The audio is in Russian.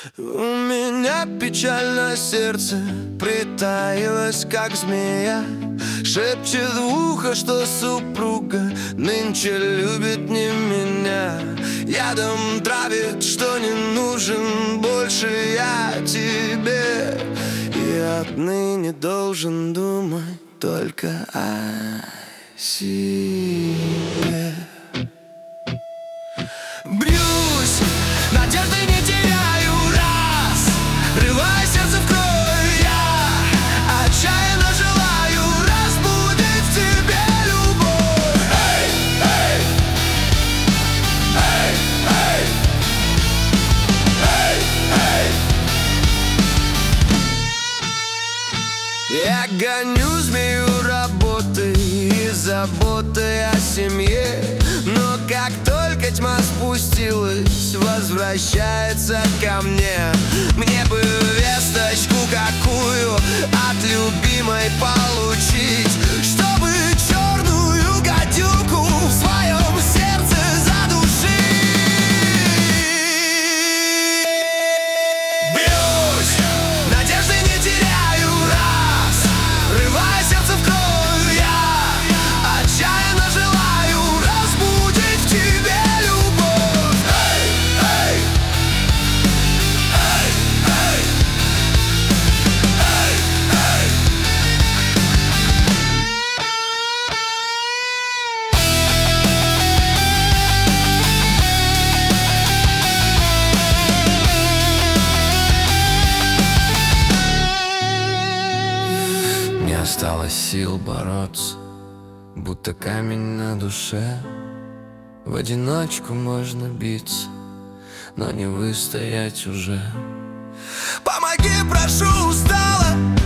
У меня печальное сердце притаилось, как змея. Шепчет в ухо, что супруга нынче любит не меня. Ядом травит, что не нужен больше я тебе. И отныне должен думать только о себе. Бьюсь, надежды не теряю раз, рвая сердце в кровь я. Отчаянно желаю разбудить в тебе любовь. Эй, эй, эй, эй, эй, эй. Я гоню змею работы и заботы о семье, но как только тьма спустилась, возвращается ко мне. Мне бы весточку какую от любимой получить, чтобы черную гадюку в своем сердце задушить. Бьюсь, надежды не теряю раз, рвая сердце в кровь я. Отчаянно желаю разбудить в тебе любовь. Эй, эй, эй, эй, эй, эй. Не осталось сил бороться, будто камень на душе. В одиночку можно биться, но не выстоять уже. Помоги, прошу, устала.